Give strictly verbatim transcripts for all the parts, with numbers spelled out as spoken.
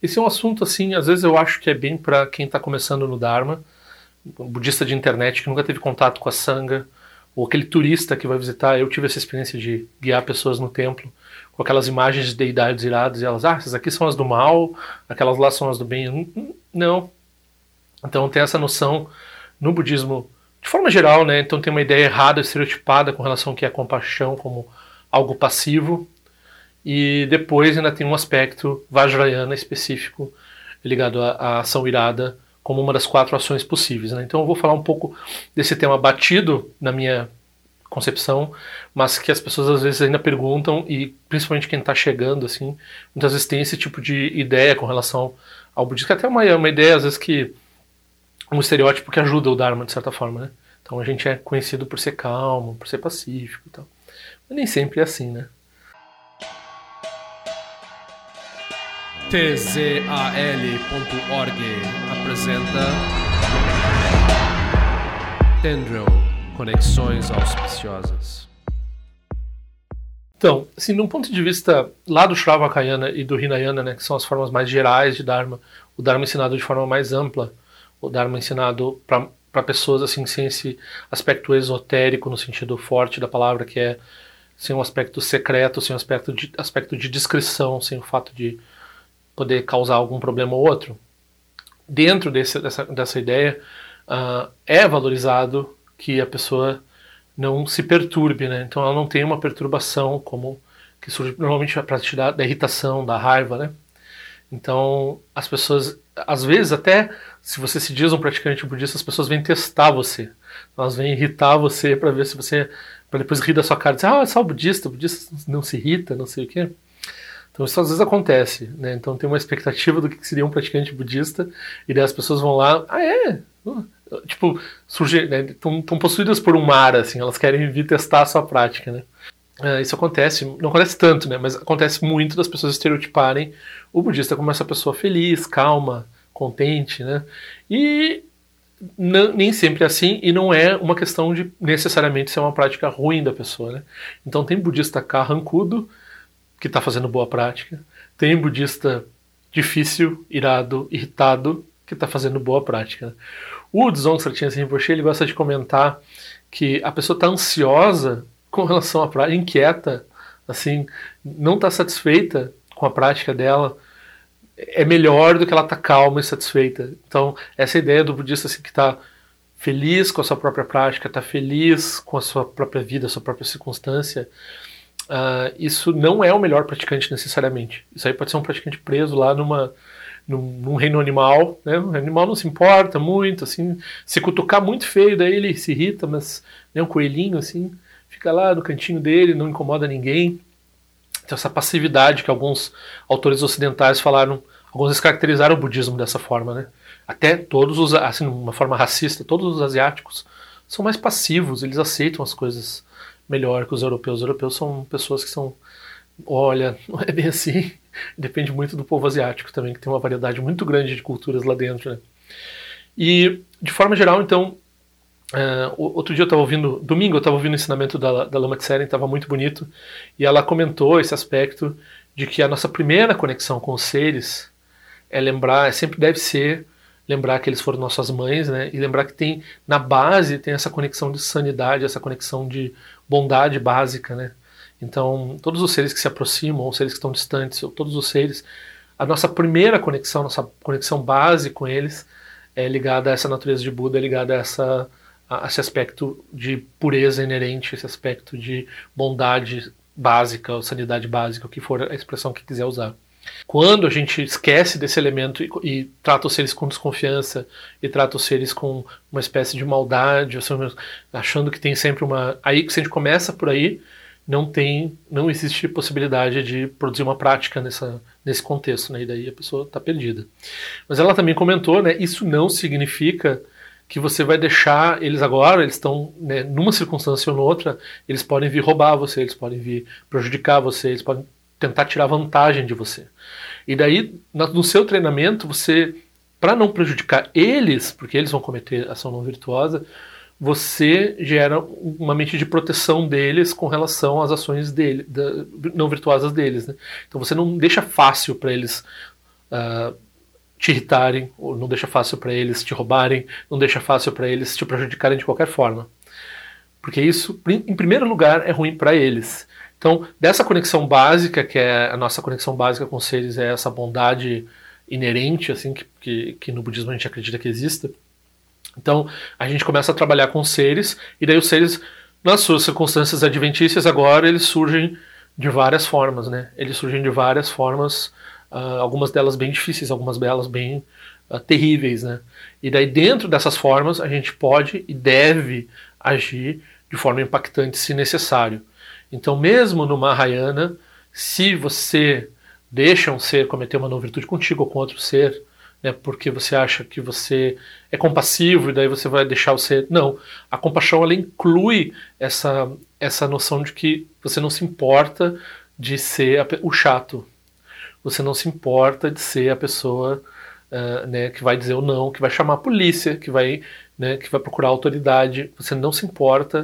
Esse é um assunto, assim, às vezes eu acho que é bem para quem está começando no Dharma, um budista de internet que nunca teve contato com a Sangha, ou aquele turista que vai visitar. Eu tive essa experiência de guiar pessoas no templo com aquelas imagens de deidades iradas, e elas, ah, essas aqui são as do mal, aquelas lá são as do bem. Não. Então tem essa noção no budismo, de forma geral, né? Então tem uma ideia errada, estereotipada com relação ao que é compaixão como algo passivo. E depois ainda tem um aspecto Vajrayana específico ligado à, à ação irada como uma das quatro ações possíveis, né? Então eu vou falar um pouco desse tema batido na minha concepção, mas que as pessoas às vezes ainda perguntam, e principalmente quem está chegando, assim, muitas vezes tem esse tipo de ideia com relação ao budismo, que até é uma, uma ideia às vezes que um estereótipo que ajuda o Dharma de certa forma, né? Então a gente é conhecido por ser calmo, por ser pacífico e tal. Mas nem sempre é assim, né? T Z A L ponto org apresenta Tendril, Conexões Auspiciosas. Então, assim, de um ponto de vista lá do Shravakayana e do Hinayana, né, que são as formas mais gerais de Dharma, o Dharma ensinado de forma mais ampla, o Dharma ensinado para pessoas assim, sem esse aspecto esotérico no sentido forte da palavra, que é sem um aspecto secreto, sem um aspecto de, aspecto de discrição, sem o fato de poder causar algum problema ou outro. Dentro desse, dessa, dessa ideia, uh, é valorizado que a pessoa não se perturbe, né? Então ela não tem uma perturbação como que surge normalmente a partir da, da irritação, da raiva, né? Então as pessoas, às vezes até se você se diz um praticante budista, as pessoas vêm testar você, elas vêm irritar você para ver se você, para depois rir da sua cara e dizer, ah, é só budista, o budista não se irrita, não sei o quê. Então isso às vezes acontece, né? Então tem uma expectativa do que seria um praticante budista, e daí as pessoas vão lá, ah é? Uh, tipo, surge, né? Estão possuídas por um mar, assim, elas querem vir testar a sua prática, né? Uh, isso acontece, não acontece tanto, né? Mas acontece muito das pessoas estereotiparem o budista como essa pessoa feliz, calma, contente, né? E não, nem sempre é assim, e não é uma questão de necessariamente ser uma prática ruim da pessoa, né? Então tem budista carrancudo, que está fazendo boa prática, tem budista difícil, irado, irritado, que está fazendo boa prática. O Dzongsa Rinpoche, ele gosta de comentar que a pessoa está ansiosa com relação à prática, inquieta, assim, não está satisfeita com a prática dela, é melhor do que ela está calma e satisfeita. Então, essa ideia do budista assim, que está feliz com a sua própria prática, está feliz com a sua própria vida, a sua própria circunstância, Uh, isso não é o melhor praticante necessariamente. Isso aí pode ser um praticante preso lá numa, num, num reino animal, né? O animal não se importa muito, assim, se cutucar muito feio, daí ele se irrita, mas né, um coelhinho assim, fica lá no cantinho dele, não incomoda ninguém. Então essa passividade que alguns autores ocidentais falaram, alguns caracterizaram o budismo dessa forma, né? Até todos os, assim, de uma forma racista, todos os asiáticos são mais passivos, eles aceitam as coisas melhor que os europeus. Os europeus são pessoas que são, olha, não é bem assim, depende muito do povo asiático também, que tem uma variedade muito grande de culturas lá dentro, né? E, de forma geral, então, uh, outro dia eu estava ouvindo, domingo eu estava ouvindo o ensinamento da, da Lama Tseren, estava muito bonito, e ela comentou esse aspecto de que a nossa primeira conexão com os seres é lembrar, sempre deve ser lembrar que eles foram nossas mães, né? E lembrar que tem, na base, tem essa conexão de sanidade, essa conexão de bondade básica, né? Então, todos os seres que se aproximam, ou seres que estão distantes, ou todos os seres, a nossa primeira conexão, nossa conexão base com eles é ligada a essa natureza de Buda, é ligada a, essa, a esse aspecto de pureza inerente, esse aspecto de bondade básica, ou sanidade básica, o que for a expressão que quiser usar. Quando a gente esquece desse elemento e, e trata os seres com desconfiança e trata os seres com uma espécie de maldade, achando que tem sempre uma... Aí que se a gente começa por aí, não tem, não existe possibilidade de produzir uma prática nessa, nesse contexto, né? E daí a pessoa está perdida. Mas ela também comentou, né? Isso não significa que você vai deixar eles agora, eles estão, né, numa circunstância ou noutra, eles podem vir roubar você, eles podem vir prejudicar você, eles podem tentar tirar vantagem de você. E daí, no seu treinamento, você, para não prejudicar eles, porque eles vão cometer ação não virtuosa, você gera uma mente de proteção deles com relação às ações dele, da, não virtuosas deles, né? Então você não deixa fácil para eles uh, te irritarem, ou não deixa fácil para eles te roubarem, não deixa fácil para eles te prejudicarem de qualquer forma. Porque isso, em primeiro lugar, é ruim para eles. Então, dessa conexão básica, que é a nossa conexão básica com os seres, é essa bondade inerente, assim, que, que, que no budismo a gente acredita que exista. Então, a gente começa a trabalhar com os seres, e daí os seres, nas suas circunstâncias adventícias, agora eles surgem de várias formas, né? Eles surgem de várias formas, uh, algumas delas bem difíceis, algumas delas bem uh, terríveis, né? E daí, dentro dessas formas, a gente pode e deve agir de forma impactante, se necessário. Então, mesmo no Mahayana, se você deixa um ser cometer uma não virtude contigo ou com outro ser, né, porque você acha que você é compassivo e daí você vai deixar o ser... Não, a compaixão ela inclui essa, essa noção de que você não se importa de ser a, o chato. Você não se importa de ser a pessoa uh, né, que vai dizer o não, que vai chamar a polícia, que vai, né, que vai procurar a autoridade. Você não se importa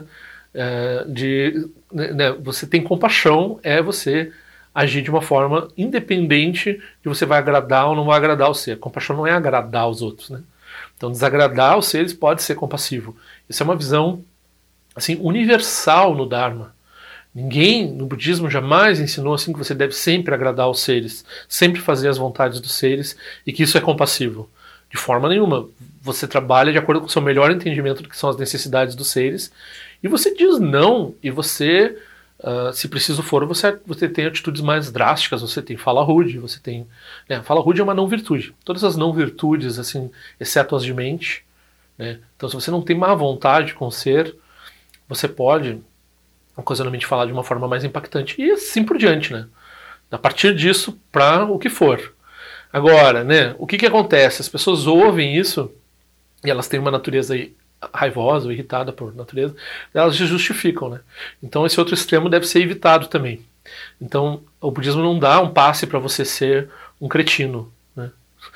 uh, de... Né, você tem compaixão, é você agir de uma forma independente de você vai agradar ou não vai agradar o ser. Compaixão não é agradar os outros, né? Então, desagradar os seres pode ser compassivo. Isso é uma visão assim, universal no Dharma. Ninguém no budismo jamais ensinou assim que você deve sempre agradar os seres, sempre fazer as vontades dos seres e que isso é compassivo. De forma nenhuma. Você trabalha de acordo com o seu melhor entendimento do que são as necessidades dos seres e você diz não, e você, uh, se preciso for, você, você tem atitudes mais drásticas, você tem fala rude, você tem... Né, fala rude é uma não virtude. Todas as não virtudes, assim, exceto as de mente, né? Então se você não tem má vontade com o ser, você pode ocasionalmente falar de uma forma mais impactante e assim por diante, né? A partir disso, para o que for. Agora, né, o que que acontece? As pessoas ouvem isso e elas têm uma natureza raivosa ou irritada por natureza, elas se justificam, né? Então esse outro extremo deve ser evitado também. Então o budismo não dá um passe para você ser um cretino, né?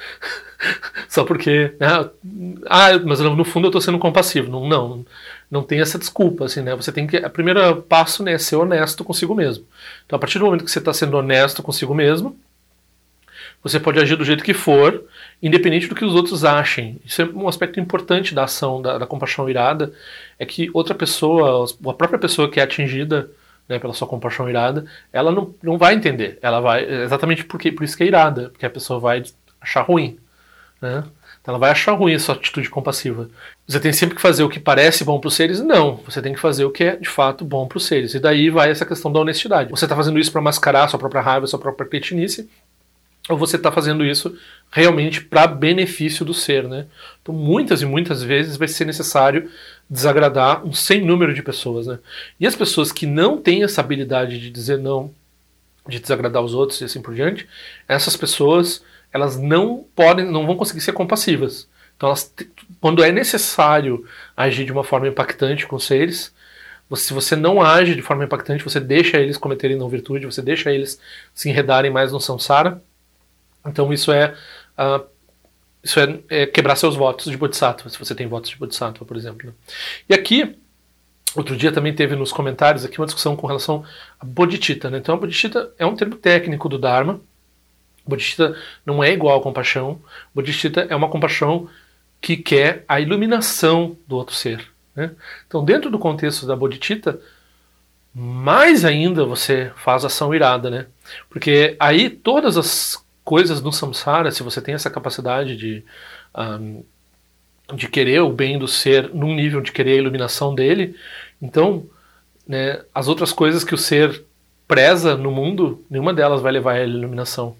Só porque, né, ah, mas no fundo eu estou sendo compassivo. Não, não, não tem essa desculpa, assim, né? Você tem que, o primeiro passo, né, é ser honesto consigo mesmo. Então a partir do momento que você está sendo honesto consigo mesmo, você pode agir do jeito que for, independente do que os outros achem. Isso é um aspecto importante da ação da, da compaixão irada, é que outra pessoa, a própria pessoa que é atingida, né, pela sua compaixão irada, ela não, não vai entender. Ela vai, exatamente porque, por isso que é irada, porque a pessoa vai achar ruim, né? Então ela vai achar ruim essa atitude compassiva. Você tem sempre que fazer o que parece bom para os seres? Não. Você tem que fazer o que é de fato bom para os seres. E daí vai essa questão da honestidade. Você está fazendo isso para mascarar a sua própria raiva, a sua própria cretinice, ou você está fazendo isso realmente para benefício do ser, né? Então muitas e muitas vezes vai ser necessário desagradar um sem número de pessoas, né? E as pessoas que não têm essa habilidade de dizer não, de desagradar os outros e assim por diante, essas pessoas, elas não podem, não vão conseguir ser compassivas. Então elas, quando é necessário agir de uma forma impactante com os seres, se você não age de forma impactante, você deixa eles cometerem não virtude, você deixa eles se enredarem mais no samsara. Então isso é, uh, isso é, é quebrar seus votos de Bodhisattva, se você tem votos de Bodhisattva, por exemplo, né? E aqui, outro dia também teve nos comentários aqui uma discussão com relação a Bodhicitta, né? Então a Bodhicitta é um termo técnico do Dharma. Bodhicitta não é igual a compaixão. Bodhicitta é uma compaixão que quer a iluminação do outro ser, né? Então dentro do contexto da Bodhicitta, mais ainda você faz ação irada, né? Porque aí todas as coisas no samsara, se você tem essa capacidade de, um, de querer o bem do ser num nível de querer a iluminação dele, então, né, as outras coisas que o ser preza no mundo, nenhuma delas vai levar a ele a iluminação.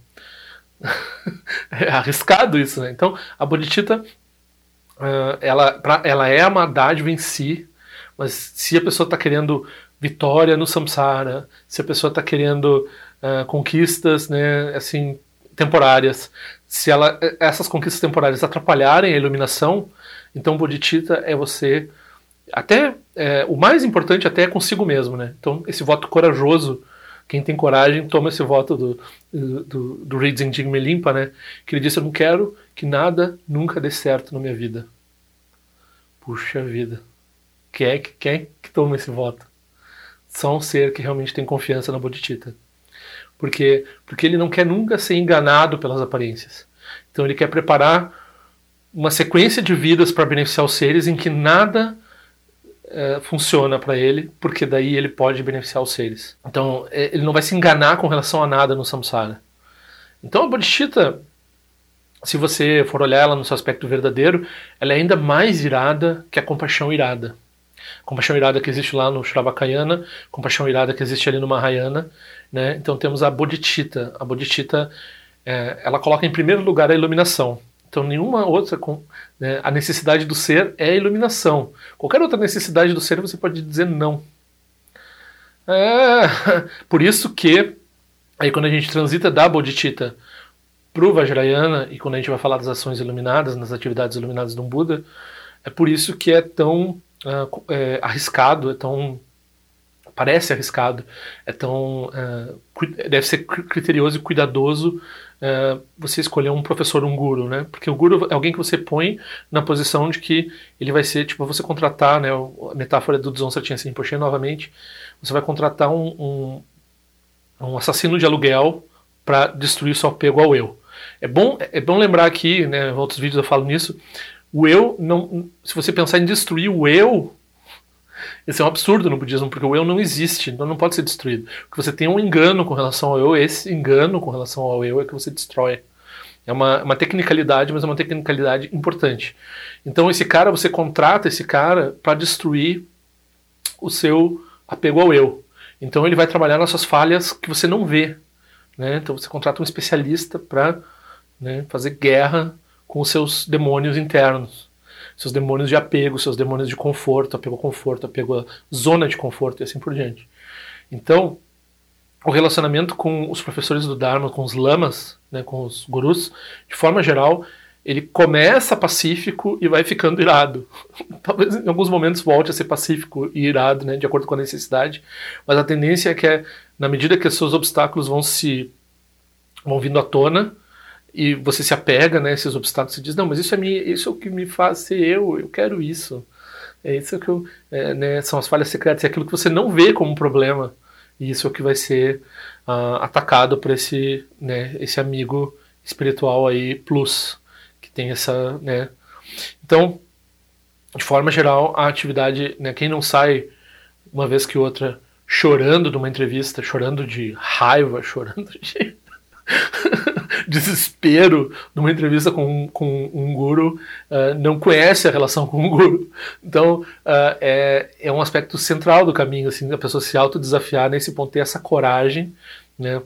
É arriscado isso, né? Então a Bodhicitta, uh, ela, pra, ela é uma dádiva em si, mas se a pessoa está querendo vitória no samsara, se a pessoa está querendo uh, conquistas, né, assim, temporárias, se ela, essas conquistas temporárias atrapalharem a iluminação, então Bodhicitta é você, até, é, o mais importante até é consigo mesmo, né? Então esse voto corajoso, quem tem coragem toma esse voto do, do, do Rinzin Jigme Limpa, né? Que ele disse: eu não quero que nada nunca dê certo na minha vida. Puxa vida, quem é, quem é que toma esse voto? Só um ser que realmente tem confiança na Bodhicitta. Por quê? Porque ele não quer nunca ser enganado pelas aparências. Então ele quer preparar uma sequência de vidas para beneficiar os seres em que nada é, funciona para ele, porque daí ele pode beneficiar os seres. Então é, ele não vai se enganar com relação a nada no samsara. Então a bodhicitta, se você for olhar ela no seu aspecto verdadeiro, ela é ainda mais irada que a compaixão irada. Compaixão irada que existe lá no Shravakayana, compaixão irada que existe ali no Mahayana, né? Então temos a bodhicitta. A bodhicitta, é, ela coloca em primeiro lugar a iluminação. Então nenhuma outra, né, a necessidade do ser é a iluminação. Qualquer outra necessidade do ser você pode dizer não. É, por isso que aí quando a gente transita da bodhicitta para o Vajrayana, e quando a gente vai falar das ações iluminadas, nas atividades iluminadas de um Buda, é por isso que é tão uh, é, arriscado, é tão... parece arriscado, é tão... Uh, deve ser criterioso e cuidadoso uh, você escolher um professor, um guru, né? Porque o guru é alguém que você põe na posição de que ele vai ser, tipo, você contratar, né? A metáfora do Dzongsa Rinpoche Rinpoche, novamente, você vai contratar um, um, um assassino de aluguel para destruir o seu apego ao eu. É bom, é bom lembrar aqui, né, em outros vídeos eu falo nisso, o eu, não, se você pensar em destruir o eu, isso é um absurdo no budismo, porque o eu não existe, então não pode ser destruído. Porque você tem um engano com relação ao eu, esse engano com relação ao eu é que você destrói. É uma, uma tecnicalidade, mas é uma tecnicalidade importante. Então esse cara, você contrata esse cara para destruir o seu apego ao eu. Então ele vai trabalhar nas suas falhas que você não vê. Né? Então você contrata um especialista para, né, fazer guerra com os seus demônios internos. Seus demônios de apego, seus demônios de conforto, apego ao conforto, apego à zona de conforto e assim por diante. Então, o relacionamento com os professores do Dharma, com os lamas, né, com os gurus, de forma geral, ele começa pacífico e vai ficando irado. Talvez em alguns momentos volte a ser pacífico e irado, né, de acordo com a necessidade, mas a tendência é que, é, na medida que os seus obstáculos vão se vão vindo à tona, e você se apega, né, a esses obstáculos e diz, não, mas isso é, minha, isso é o que me faz ser eu, eu quero isso. É isso que eu, é, né, são as falhas secretas, é aquilo que você não vê como problema, e isso é o que vai ser uh, atacado por esse, né, esse amigo espiritual aí, plus, que tem essa, né. Então, de forma geral, a atividade, né, quem não sai uma vez que outra chorando de uma entrevista, chorando de raiva, chorando de... desespero numa entrevista com, com um guru, uh, não conhece a relação com o guru. Então uh, é, é um aspecto central do caminho, assim, a pessoa se autodesafiar nesse ponto, ter essa coragem, né?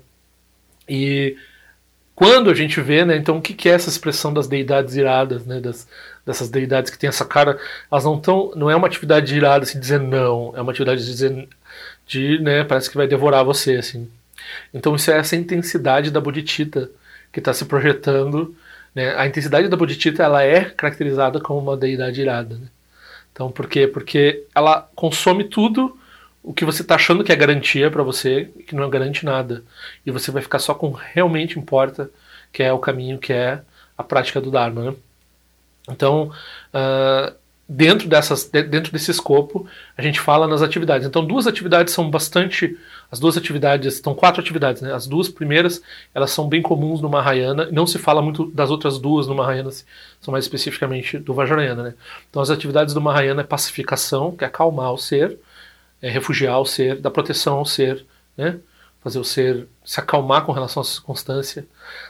E quando a gente vê, né, então o que, que é essa expressão das deidades iradas, né, das, dessas deidades que tem essa cara, elas não estão, não é uma atividade irada assim, dizer não, é uma atividade de dizer, de, né, parece que vai devorar você, assim. Então isso é essa intensidade da bodhicitta que está se projetando, né? A intensidade da bodhicitta, ela é caracterizada como uma deidade irada, né? Então por quê? Porque ela consome tudo o que você está achando que é garantia para você, que não garante nada, e você vai ficar só com o que realmente importa, que é o caminho, que é a prática do Dharma, né? Então uh, dentro, dessas, dentro desse escopo a gente fala nas atividades. Então duas atividades são bastante... As duas atividades, estão quatro atividades, né? As duas primeiras, elas são bem comuns no Mahayana, não se fala muito das outras duas no Mahayana, são mais especificamente do Vajrayana, né? Então as atividades do Mahayana é pacificação, que é acalmar o ser, é refugiar o ser, dar proteção ao ser, né? Fazer o ser se acalmar com relação à circunstância,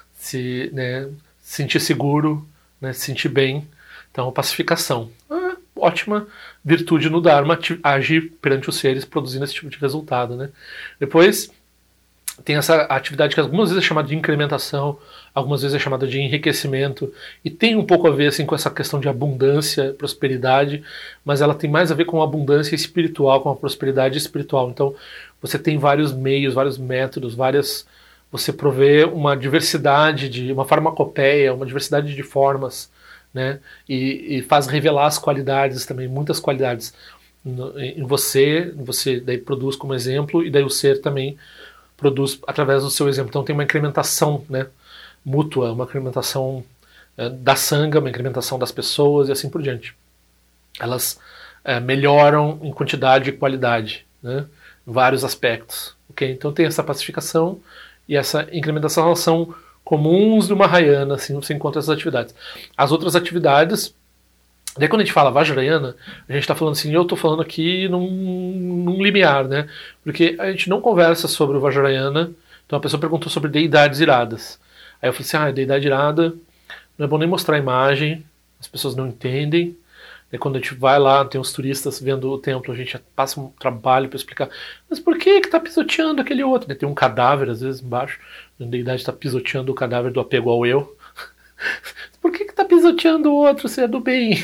se, né, se sentir seguro, né, se sentir bem. Então pacificação. Ah, ótima virtude no Dharma, agir perante os seres produzindo esse tipo de resultado, né? Depois tem essa atividade que algumas vezes é chamada de incrementação, algumas vezes é chamada de enriquecimento, e tem um pouco a ver assim, com essa questão de abundância, prosperidade, mas ela tem mais a ver com a abundância espiritual, com a prosperidade espiritual. Então você tem vários meios, vários métodos, várias... Você provê uma diversidade, de uma farmacopeia, uma diversidade de formas, né? E, e faz revelar as qualidades também, muitas qualidades no, em você, você daí produz como exemplo, e daí o ser também produz através do seu exemplo. Então tem uma incrementação, né, mútua, uma incrementação é, da sanga, uma incrementação das pessoas e assim por diante. Elas é, melhoram em quantidade e qualidade, né, em vários aspectos. Okay? Então tem essa pacificação e essa incrementação elas são comuns de uma Mahayana, assim, você encontra essas atividades. As outras atividades, daí quando a gente fala Vajrayana, a gente está falando assim, eu estou falando aqui num, num limiar, né? Porque a gente não conversa sobre o Vajrayana, então a pessoa perguntou sobre deidades iradas. Aí eu falei assim, ah, deidade irada, não é bom nem mostrar a imagem, as pessoas não entendem. E quando a gente vai lá, tem os turistas vendo o templo, a gente passa um trabalho para explicar, mas por que que tá pisoteando aquele outro? Tem um cadáver, às vezes, embaixo, a deidade está pisoteando o cadáver do apego ao eu. Por que que tá pisoteando o outro, se é do bem?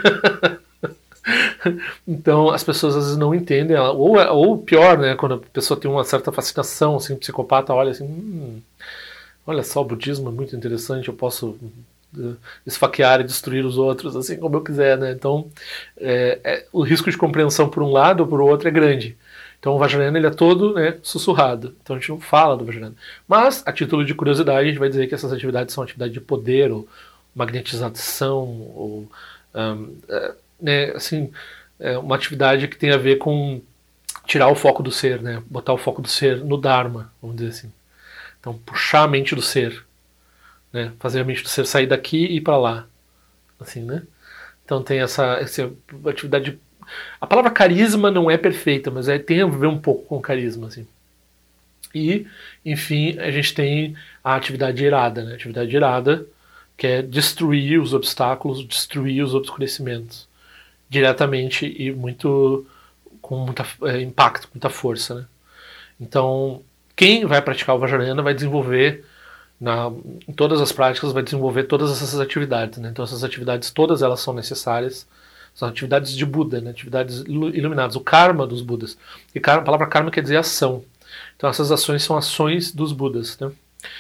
Então, as pessoas às vezes não entendem, ou, ou pior, né, quando a pessoa tem uma certa fascinação, assim, um psicopata olha assim, hum, olha só, o budismo é muito interessante, eu posso esfaquear e destruir os outros, assim como eu quiser, né? Então, é, é, o risco de compreensão por um lado ou por outro é grande. Então, o Vajrayana ele é todo, né, sussurrado. Então, a gente não fala do Vajrayana. Mas, a título de curiosidade, a gente vai dizer que essas atividades são atividades de poder, ou magnetização, ou um, é, né, assim, é uma atividade que tem a ver com tirar o foco do ser, né? Botar o foco do ser no Dharma, vamos dizer assim. Então, puxar a mente do ser. Né, fazer a mente do ser sair daqui e ir para lá, assim, né? Então tem essa, essa atividade. A palavra carisma não é perfeita, mas é, tem a ver um pouco com carisma, assim. E, enfim, a gente tem a atividade irada, né? A atividade irada, que é destruir os obstáculos, destruir os obscurecimentos, diretamente e muito com muito é, impacto, muita força, né? Então, quem vai praticar o Vajrayana vai desenvolver Na, em todas as práticas vai desenvolver todas essas atividades, né? Então essas atividades todas elas são necessárias, são atividades de Buda, né? Atividades iluminadas, o karma dos Budas, e karma, a palavra karma quer dizer ação, então essas ações são ações dos Budas, né?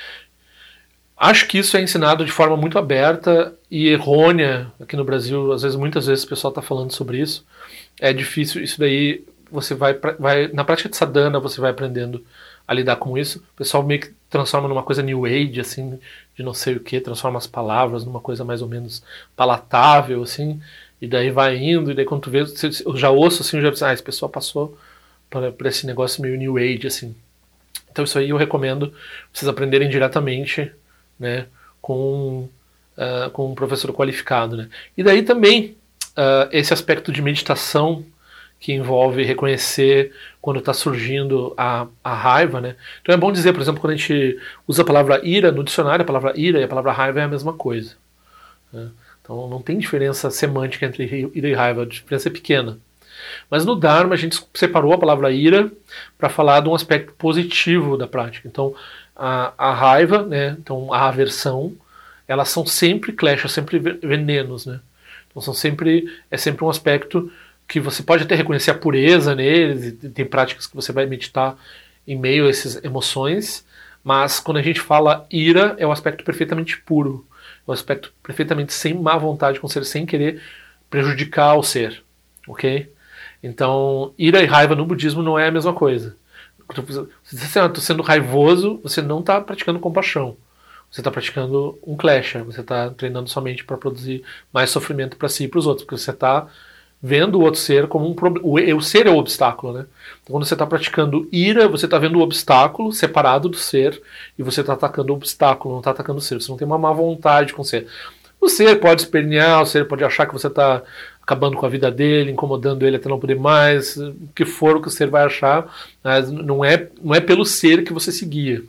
Acho que isso é ensinado de forma muito aberta e errônea aqui no Brasil, às vezes, muitas vezes o pessoal está falando sobre isso, é difícil, isso daí você vai, vai na prática de sadhana você vai aprendendo a lidar com isso. O pessoal meio que transforma numa coisa new age, assim, de não sei o que, transforma as palavras numa coisa mais ou menos palatável, assim, e daí vai indo, e daí quando tu vê, eu já ouço assim, eu já penso, ah, esse pessoal passou por, por esse negócio meio new age, assim. Então isso aí eu recomendo vocês aprenderem diretamente, né, com, uh, com um professor qualificado, né. E daí também, uh, esse aspecto de meditação, que envolve reconhecer quando está surgindo a, a raiva, né? Então é bom dizer, por exemplo, quando a gente usa a palavra ira no dicionário, a palavra ira e a palavra raiva é a mesma coisa, né? Então não tem diferença semântica entre ira e raiva, a diferença é pequena. Mas no Dharma a gente separou a palavra ira para falar de um aspecto positivo da prática. Então a, a raiva, né? Então a aversão, elas são sempre kleshas, sempre venenos, né? Então são sempre, é sempre um aspecto que você pode até reconhecer a pureza neles, e tem práticas que você vai meditar em meio a essas emoções, mas quando a gente fala ira, é o aspecto perfeitamente puro, é o aspecto perfeitamente sem má vontade com o ser, sem querer prejudicar o ser, ok? Então, ira e raiva no budismo não é a mesma coisa. Se você diz assim, ah, estou sendo raivoso, você não está praticando compaixão, você está praticando um klesha, você está treinando somente para produzir mais sofrimento para si e para os outros, porque você está vendo o outro ser como um problema. O ser é o obstáculo, né? Então, quando você está praticando ira, você está vendo o obstáculo separado do ser e você está atacando o obstáculo, não está atacando o ser. Você não tem uma má vontade com o ser. O ser pode espernear, o ser pode achar que você está acabando com a vida dele, incomodando ele até não poder mais, o que for o que o ser vai achar, mas não é, não é pelo ser que você se guia.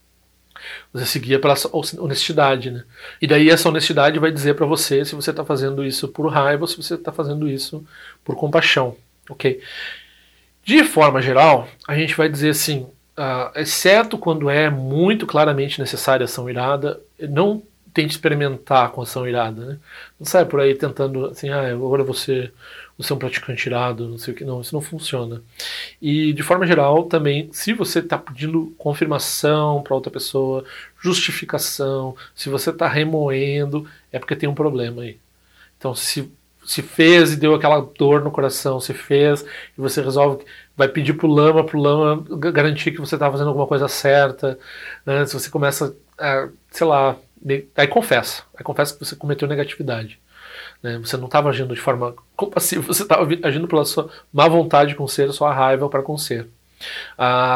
Você seguia pela honestidade, né? E daí essa honestidade vai dizer para você se você está fazendo isso por raiva ou se você está fazendo isso por compaixão, ok? De forma geral, a gente vai dizer assim, uh, exceto quando é muito claramente necessária a ação irada, não tente experimentar com ação irada, né? Não sai por aí tentando assim, ah, agora você você é um praticante irado, não sei o que, não, isso não funciona. E de forma geral também, se você está pedindo confirmação para outra pessoa, justificação, se você está remoendo, é porque tem um problema aí. Então se, se fez e deu aquela dor no coração, se fez e você resolve, vai pedir pro lama, pro lama garantir que você está fazendo alguma coisa certa, né? Se você começa a, sei lá, aí confessa, aí confessa que você cometeu negatividade. Você não estava agindo de forma compassiva, você estava agindo pela sua má vontade com o ser, sua raiva para com o ser. Ah,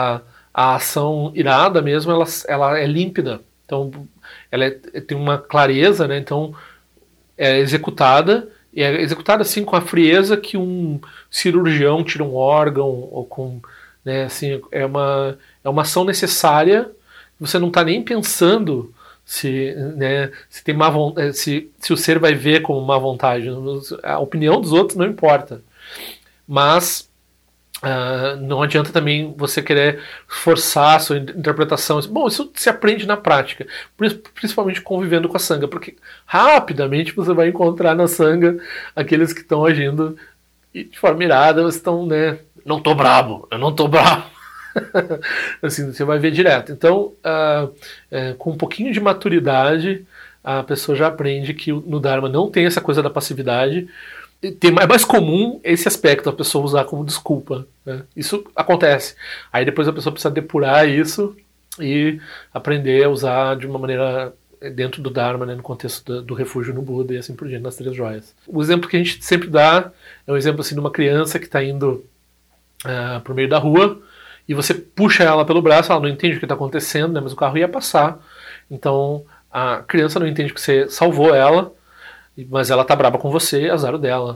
a ação irada mesmo, ela, ela é límpida. Então, ela é, tem uma clareza, né? Então, é executada, e é executada assim com a frieza que um cirurgião tira um órgão, ou com, né, assim, é uma, é uma ação necessária, você não está nem pensando se, né, se, tem má, se, se o ser vai ver como má vontade. A opinião dos outros não importa. Mas Uh, não adianta também você querer forçar a sua interpretação. Bom, isso se aprende na prática, principalmente convivendo com a sanga, porque rapidamente você vai encontrar na sanga aqueles que estão agindo de forma irada, eles estão, né, não tô brabo, eu não tô brabo. Assim, você vai ver direto. Então, uh, uh, com um pouquinho de maturidade, a pessoa já aprende que no Dharma não tem essa coisa da passividade. Tem, é mais comum esse aspecto a pessoa usar como desculpa, né? Isso acontece. Aí depois a pessoa precisa depurar isso e aprender a usar de uma maneira dentro do Dharma, né, no contexto do, do refúgio no Buda e assim por diante, nas três joias. O exemplo que a gente sempre dá é um exemplo assim, de uma criança que está indo uh, para o meio da rua e você puxa ela pelo braço, ela não entende o que está acontecendo, né, mas o carro ia passar. Então a criança não entende que você salvou ela, mas ela tá braba com você, azar dela.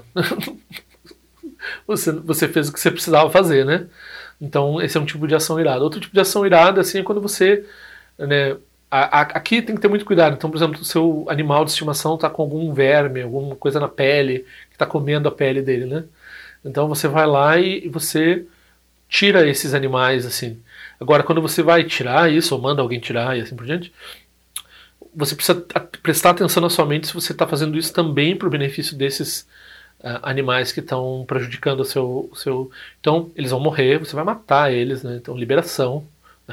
você, você fez o que você precisava fazer, né? Então esse é um tipo de ação irada. Outro tipo de ação irada assim, é quando você, né, a, a, aqui tem que ter muito cuidado. Então, por exemplo, o seu animal de estimação tá com algum verme, alguma coisa na pele, que tá comendo a pele dele, né? Então você vai lá e, e você tira esses animais, assim. Agora, quando você vai tirar isso, ou manda alguém tirar e assim por diante, você precisa prestar atenção na sua mente se você está fazendo isso também para o benefício desses uh, animais que estão prejudicando o seu, o seu... Então, eles vão morrer, você vai matar eles, né? Então, liberação.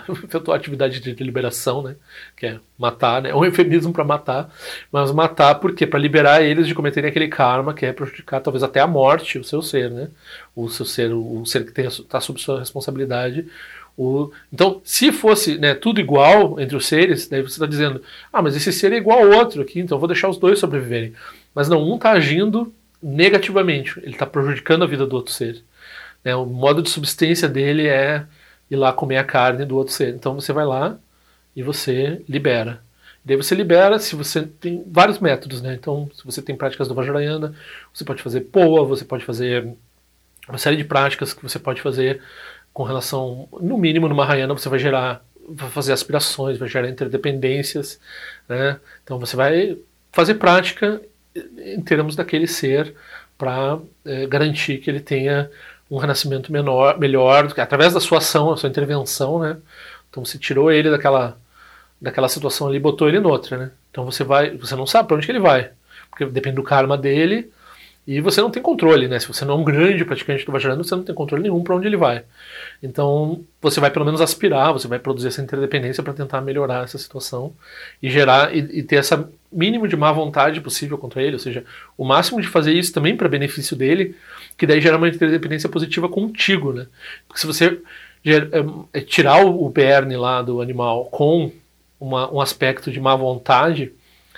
A atividade de liberação, né? Que é matar, né? É um eufemismo para matar. Mas matar por quê? Para liberar eles de cometerem aquele karma que é prejudicar talvez até a morte o seu ser, né? O seu ser, o ser que está sob sua responsabilidade. O... Então, se fosse, né, tudo igual entre os seres, daí você está dizendo, ah, mas esse ser é igual ao outro aqui, então eu vou deixar os dois sobreviverem. Mas não, um está agindo negativamente, ele está prejudicando a vida do outro ser. Né, o modo de subsistência dele é ir lá comer a carne do outro ser. Então você vai lá e você libera. E daí você libera se você tem vários métodos, né? Então, se você tem práticas do Vajrayana, você pode fazer poa, você pode fazer uma série de práticas que você pode fazer com relação, no mínimo, no Mahayana, você vai gerar, vai fazer aspirações, vai gerar interdependências, né? Então você vai fazer prática em termos daquele ser para é, garantir que ele tenha um renascimento menor, melhor, através da sua ação, a sua intervenção, né? Então você tirou ele daquela, daquela situação ali e botou ele noutra, né? Então você vai, você não sabe para onde que ele vai, porque depende do karma dele. E você não tem controle, né? Se você não é um grande praticante do Vajrayana, você não tem controle nenhum para onde ele vai. Então, você vai pelo menos aspirar, você vai produzir essa interdependência para tentar melhorar essa situação e gerar e, e ter essa mínimo de má vontade possível contra ele, ou seja, o máximo de fazer isso também para benefício dele, que daí gera uma interdependência positiva contigo, né? Porque se você ger, é, tirar o, o berne lá do animal com uma, um aspecto de má vontade,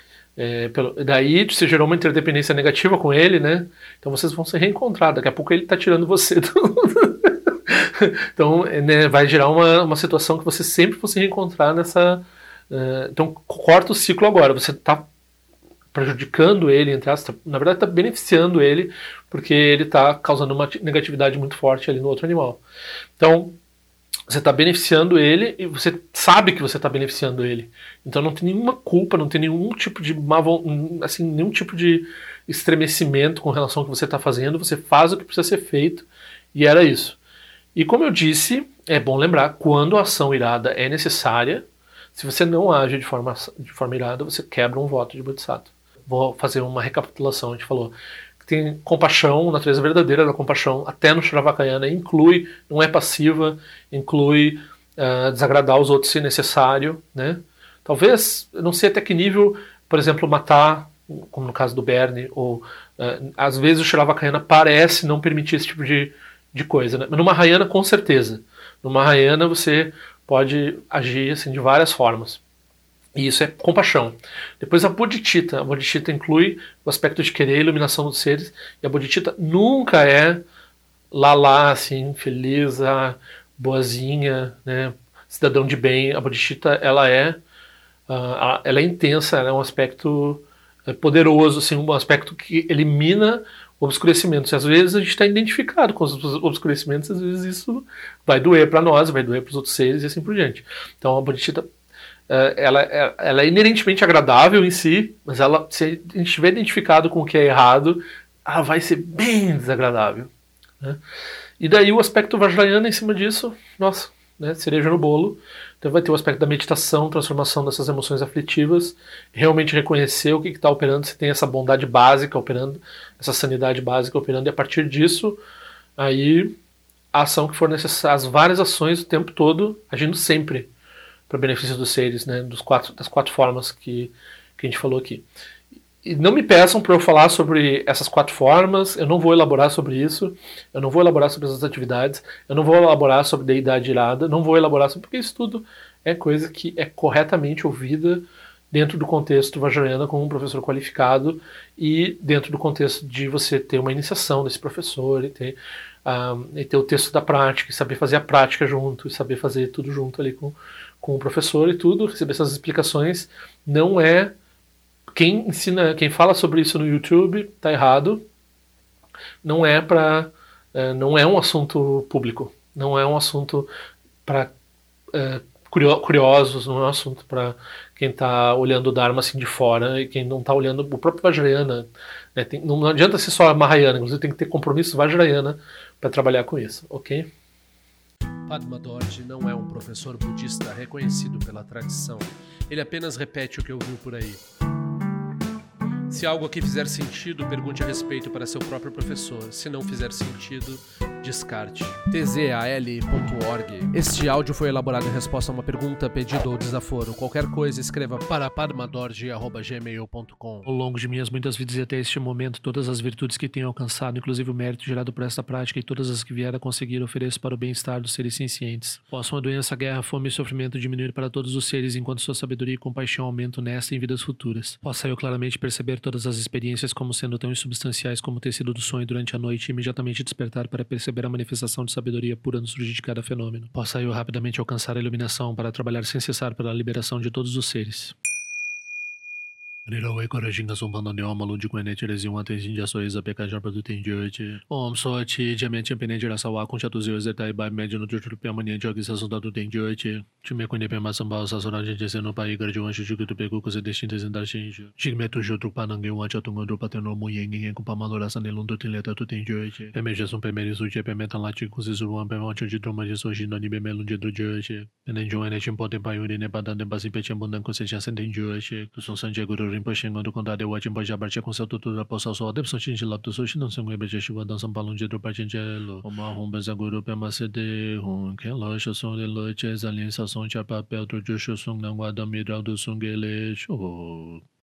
É, pelo, daí você gerou uma interdependência negativa com ele, né? Então vocês vão se reencontrar. Daqui a pouco ele está tirando você do... Então, né, vai gerar uma, uma situação que você sempre for se reencontrar nessa... Uh, então corta o ciclo agora. Você está prejudicando ele, entre as, na verdade está beneficiando ele, porque ele está causando uma negatividade muito forte ali no outro animal. Então você está beneficiando ele e você sabe que você está beneficiando ele. Então não tem nenhuma culpa, não tem nenhum tipo de assim, nenhum tipo de estremecimento com relação ao que você está fazendo. Você faz o que precisa ser feito e era isso. E como eu disse, é bom lembrar, quando a ação irada é necessária, se você não age de forma, de forma irada, você quebra um voto de Bodhisattva. Vou fazer uma recapitulação. A gente falou que tem compaixão, natureza verdadeira da compaixão, até no Shravakayana, inclui, não é passiva, inclui uh, desagradar os outros se necessário, né? Talvez, não sei até que nível, por exemplo, matar, como no caso do Berne, ou uh, às vezes o Shravakayana parece não permitir esse tipo de, de coisa, né? Mas no Mahayana, com certeza. No Mahayana você pode agir assim, de várias formas. E isso é compaixão. Depois a bodhicitta. A bodhicitta inclui o aspecto de querer a iluminação dos seres. E a bodhicitta nunca é lá lá, assim, feliz, ah, boazinha, né? cidadão de bem. A bodhicitta, ela é, uh, ela é intensa, ela é um aspecto poderoso, assim, um aspecto que elimina obscurecimentos. E às vezes a gente está identificado com os obscurecimentos, às vezes isso vai doer para nós, vai doer para os outros seres e assim por diante. Então a bodhicitta, ela, ela é inerentemente agradável em si, mas ela, se a gente estiver identificado com o que é errado, ela vai ser bem desagradável, né? E daí o aspecto vajrayana em cima disso, nossa, né, cereja no bolo. Então vai ter o aspecto da meditação, transformação dessas emoções aflitivas, realmente reconhecer o que está operando, se tem essa bondade básica operando, essa sanidade básica operando, e a partir disso, aí a ação que for necessária, as várias ações o tempo todo, agindo sempre para benefício dos seres, né, dos quatro, das quatro formas que, que a gente falou aqui. E não me peçam para eu falar sobre essas quatro formas, eu não vou elaborar sobre isso, eu não vou elaborar sobre essas atividades, eu não vou elaborar sobre deidade irada, não vou elaborar sobre, porque isso tudo é coisa que é corretamente ouvida dentro do contexto vajrayana com um professor qualificado e dentro do contexto de você ter uma iniciação desse professor e ter, um, e ter o texto da prática, e saber fazer a prática junto, e saber fazer tudo junto ali com, com o professor e tudo, receber essas explicações. Não é... Quem ensina, quem fala sobre isso no YouTube tá errado. Não é para, não é um assunto público, não é um assunto para é, curiosos, não é um assunto para quem está olhando o Dharma assim de fora e quem não está olhando o próprio Vajrayana, né? Tem, não adianta ser só Mahayana, inclusive tem que ter compromisso Vajrayana para trabalhar com isso, ok? Padma Dorji não é um professor budista reconhecido pela tradição. Ele apenas repete o que ouviu por aí. Se algo aqui fizer sentido, pergunte a respeito para seu próprio professor. Se não fizer sentido, descarte. T Z A L ponto org. Este áudio foi elaborado em resposta a uma pergunta, pedido ou desaforo. Qualquer coisa, escreva para padmadorji arroba gmail ponto com. Ao longo de minhas muitas vidas e até este momento, todas as virtudes que tenho alcançado, inclusive o mérito gerado por esta prática e todas as que vier a conseguir, ofereço para o bem-estar dos seres cientes. Possam a doença, a guerra, a fome e o sofrimento diminuir para todos os seres, enquanto sua sabedoria e compaixão aumentam nesta e em vidas futuras. Possa eu claramente perceber todas as experiências como sendo tão insubstanciais como o tecido do sonho durante a noite e imediatamente despertar para perceber a manifestação de sabedoria pura no surgir de cada fenômeno. Possa eu rapidamente alcançar a iluminação para trabalhar sem cessar pela liberação de todos os seres. Nirawe Korajinga Sumpanda Neoma Lundi Kwene Tirezi Wante Jinja Soiza Pekajar Produtin Joji Om Sochi Jamen Champene Jirasawa Kunchatuzi Zetai Bai Mediano Tutu Piamani Jogi Sasundatu Tem Joji Chime Kwene Pema Samba Sasura Jinja no Pai Garjuan Shujuku Tupeku Kose Destintes Indar Shinju Jigmetu Jotu Panangi Wancha Tungandu Pateno Muyengi Kupamalora Sanelundu Tileta Tutin Joji Pemeja Sum Pemeri Suji Pemetan Lati Kuzizuan Pemancho de Droma de Soji Nani Bemelunde do Joji Nenjoane Chimpote Payuri Nepadan de Basi Pechambundan Conseja Senten Joji Tuson Sanje Guru Rinpoche quando condado o Wajin Boja Barche com seu tutor da poça só deve só lá do sushi não se engana de chuva dançam balão de dropa gelo o marrom bezaguru pema cede hum que loja som de lojas aliança som de papel do jusho som não guarda midral do sungele show